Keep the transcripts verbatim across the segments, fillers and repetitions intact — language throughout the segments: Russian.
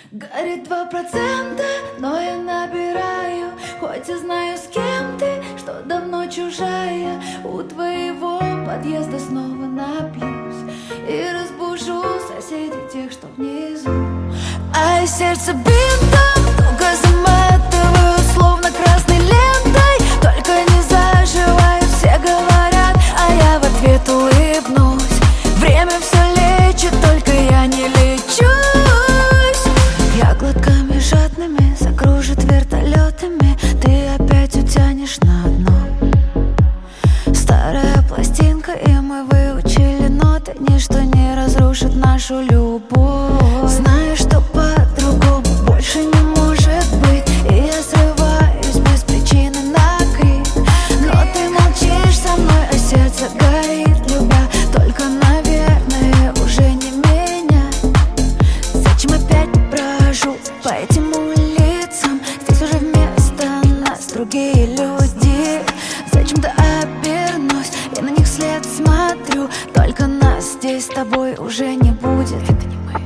Горит два процента, но я набираю. Хоть и знаю, с кем ты, что давно чужая. У твоего подъезда снова напьюсь и разбужу соседей тех, что внизу. А сердце бинтом туго заматываю, словно красной лентой. Только не заживаю, все говорят, а я в ответ улыбнусь. Время все лечит, только я не лечусь. Я глотками жадными закружит вертолетами. Ты опять утянешь на дно. Старая пластинка, и мы выучили ноты. Ничто не разрушит нашу любовь. Знаю, что по-другому больше не может быть, и я срываюсь без причины на крик. Но ты молчишь со мной, а сердце горит, любя. Только, наверное, уже не меня. Зачем опять брожу по этим улицам? Здесь уже вместо нас другие люди. Зачем-то обернусь и на них след смотрю. Только нас здесь с тобой уже не будет. Это не мы.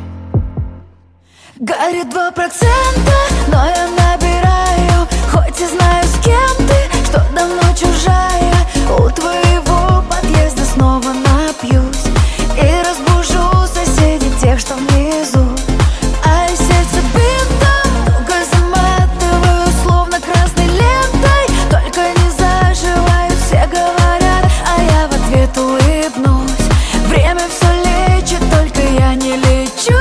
Горит два процента, но я набираю. Хоть и знаю, с кем ты, что давно чужая. У твоего подъезда снова напьюсь и разбужу соседей тех, что внизу. А сердце бинтом туго заматываю, словно красной лентой. Только не заживаю, все говорят, а я в ответ улыбнусь. Время все лечит, только я не лечусь.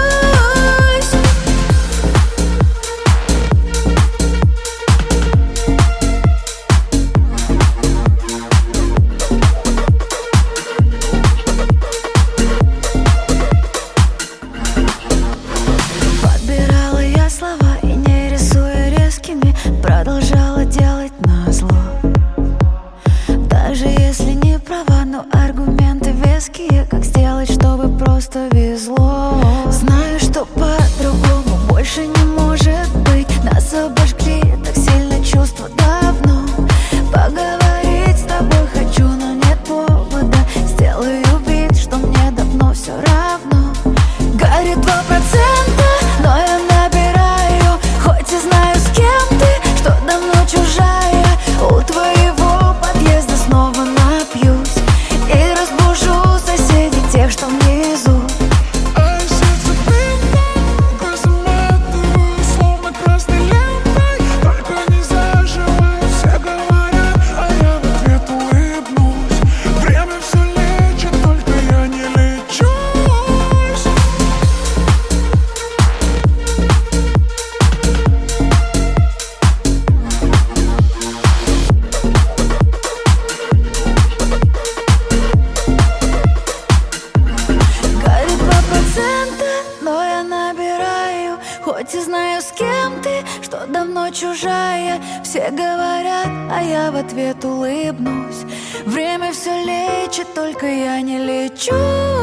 Подбирала я слова и, не рисуя резкими, продолжала делать назло. Даже если не права, но аргументы веские. Как сделать, чтобы просто везло? Знаю, что по-другому больше не может быть. Нас обожгли так сильно чувства давно. Поговорить с тобой хочу, но нет повода. Сделаю вид, что мне давно все равно. Горит два процента, но я набираю. Хоть и знаю, с кем ты, что давно чужая. У твоего подъезда снова напьюсь и разбужу соседей тех, что внизу. А сердце бинтом заматываю, словно красной лентой. Только не заживаю, все говорят, а я в ответ улыбнусь. Время все лечит, только я не лечусь. Горит два процента, но я набираю. Хоть и знаю, с кем ты, что давно чужая. Все говорят, а я в ответ улыбнусь. Время все лечит, только я не лечусь.